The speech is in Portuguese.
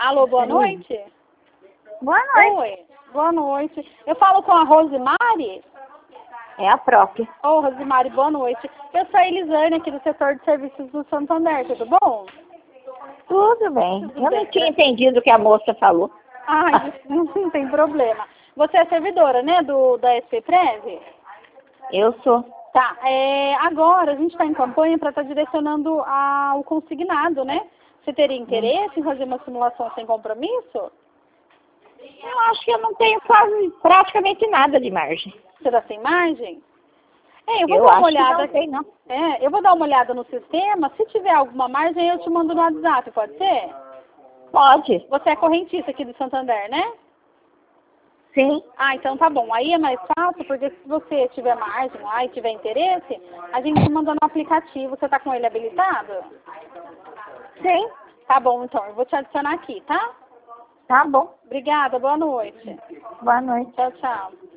Alô, boa noite. Boa noite. Oi, boa noite. Eu falo com a Rosimari. É a própria. Ô, Rosimari, boa noite. Eu sou a Elisane aqui do setor de serviços do Santander, tudo bom? Tudo bem. Tudo Eu bem. não tinha entendido o que a moça falou. Ai, não tem problema. Você é servidora, né, da SP Prev? Eu sou. Tá, agora a gente está em campanha para estar direcionando o consignado, né? Você teria interesse em fazer uma simulação sem compromisso? Eu acho que eu não tenho quase, praticamente nada de margem. Você dá sem margem? Eu vou Eu dar acho uma olhada. que não tem, não. Eu vou dar uma olhada no sistema. Se tiver alguma margem, eu te mando no WhatsApp, pode ser? Pode. Você é correntista aqui do Santander, né? Sim. Ah, então tá bom. Aí é mais fácil, porque se você tiver margem lá e tiver interesse, a gente manda no aplicativo. Você tá com ele habilitado? Sim. Tá bom, então. Eu vou te adicionar aqui, tá? Tá bom. Obrigada, boa noite. Boa noite. Tchau, tchau.